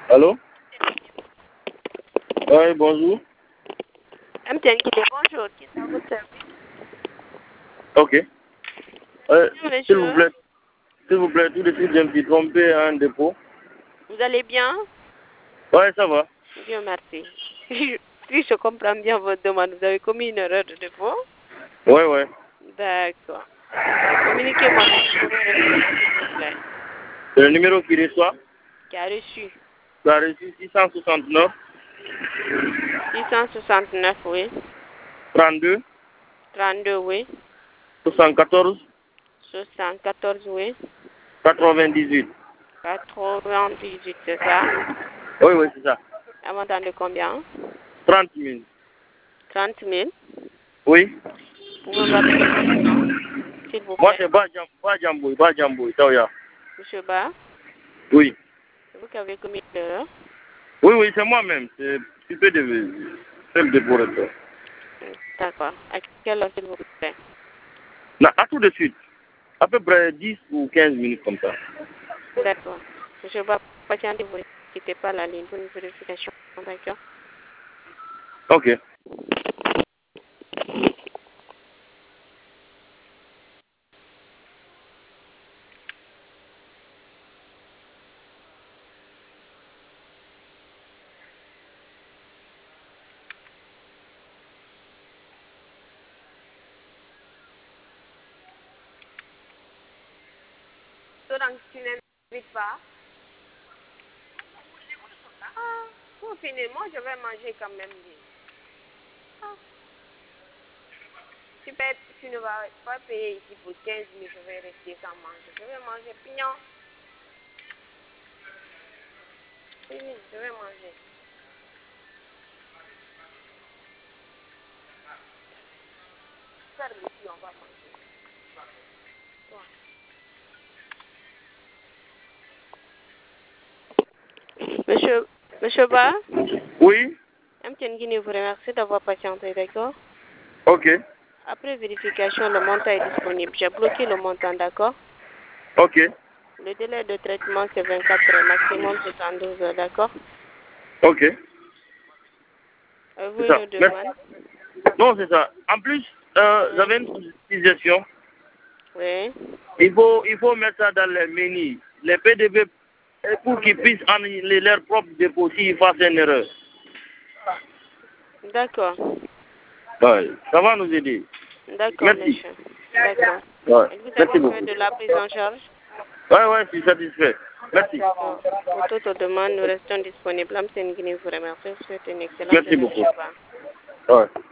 Allô? Oui, bonjour. MTN Guinée, bonjour. Qui est à votre service? Ok. Bonjour, S'il vous plaît, tout de suite, je me suis trompé à un dépôt. vous allez bien? Ouais, ça va. Dieu merci. Si je comprends bien votre demande, vous avez commis une erreur de dépôt? Ouais, ouais. D'accord. Communiquez-moi le numéro référent, s'il vous plaît. C'est le numéro qui reçoit. Qui a reçu? Tu as reçu 669 669, oui. 32 32, oui. 74 74, oui. 98. 98, c'est ça? Oui, oui, c'est ça. Un montant de combien? 30 000. 30 000. Oui. Pouvez-vous appeler votre nom, s'il vous Moi, plaît? c'est Bajamboui, Taoya. Monsieur Ba, Oui. c'est vous qui avez commis l'erreur? Oui, oui, c'est moi-même. C'est super de faire le dépôt. D'accord. À quelle heure, s'il vous plaît? Non, à tout de suite. À peu près 10 ou 15 minutes comme ça. D'accord. Monsieur Ba, patientez, vous ne quittez pas la ligne pour une vérification. D'accord. Ok. Donc, tu n'invites pas? Ah, pour finir, moi, je vais manger quand même. Ah. Tu ne vas pas payer ici pour 15 000, je vais rester sans manger. Je vais manger pignon. Fini, je vais manger. Faire ici, on va manger. Ouais. Monsieur Ba, Oui. MTN Guinée vous remercie d'avoir patienté, d'accord? Ok. Après vérification, le montant est disponible. J'ai bloqué le montant, d'accord? Ok. Le délai de traitement, c'est 24 heures, maximum 72 heures, d'accord? Ok. Avez-vous C'est ça. une demande? Non, c'est ça. En plus, j'avais une suggestion. Oui. Il faut mettre ça dans les menus. Les PDB, pour qu'ils puissent annuler leur propre dépôt s'ils fassent une erreur. D'accord. Ouais, ça va nous aider. D'accord, Merci. monsieur. D'accord. Ouais. Êtes-vous Merci satisfait beaucoup. de la prise en charge? Ouais, je suis satisfait. Merci. Pour toute demande, nous restons disponibles. MTN Guinée vous remercie. Je vous souhaite une excellente Merci journée, beaucoup. monsieur Ba. Ouais.